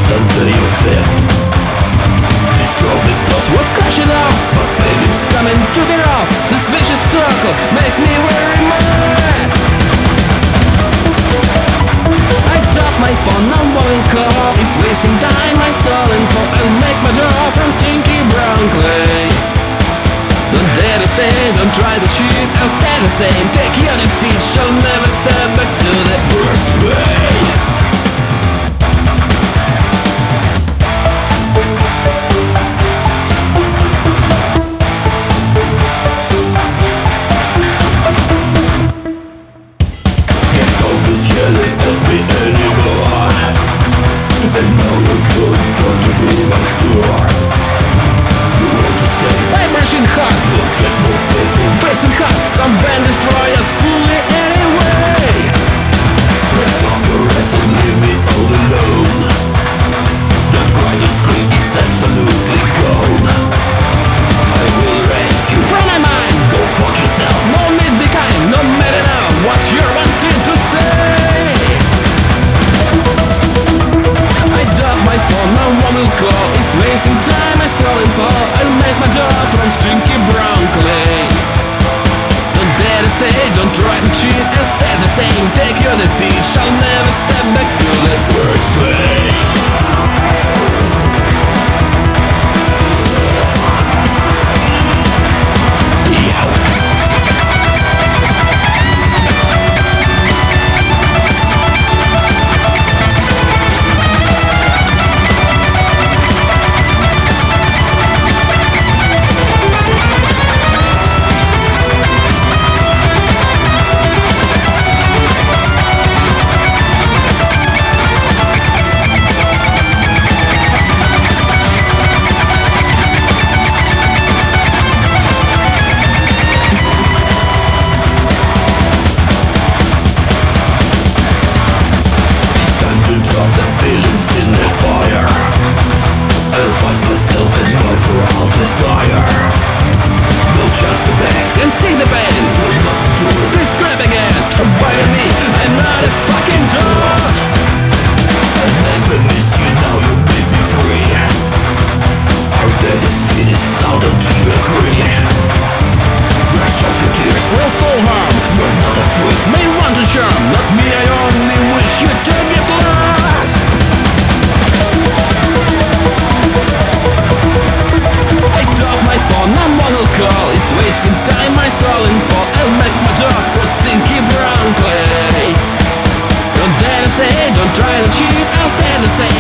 under your feet. Destroy the glass was crashing out, but baby it's coming to get off. This vicious circle makes me very mad. I drop my phone, no one will call. It's wasting time, my soul and fall. I'll make my door from stinky brown clay. Don't dare to say, don't try to cheat, I'll stay the same. Take your defeat, shall never step back to the worst way. Yelling at me anymore, and now your clothes start to be my sword. You want to stay? I'm rushing hard, look at more painful. Facing hard, some band destroy us fully anyway. Press on the rest and leave me all alone. Don't cry and scream, it's absolutely gone. I will raise you from my mind. Go fuck yourself. No need be kind, no matter now what you're wanting to say. I drop my phone, no one will call. It's wasting time, I saw it fall. I'll make my door from stinky brown clay. Don't dare to say, don't try to cheat, and stay the same. Take your defeat, shall never step back to the worst way. In the fire, I'll fight myself and my for all desire. No chance to beg and stay the pain. Will not do it. Please grab again. Don't bite me, I'm not a fucking toast. I never miss you, now you made me free. Our dead is finished, so don't you agree? Brush off your tears, will soul harm. You're not a freak, may want to charm. Not me, I only wish you to get lost. I drop my phone, no one will call. It's wasting time, my soul in fall. I'll make my door for stinky brown clay. Don't dare to say, don't try to cheat, I'll stay the same.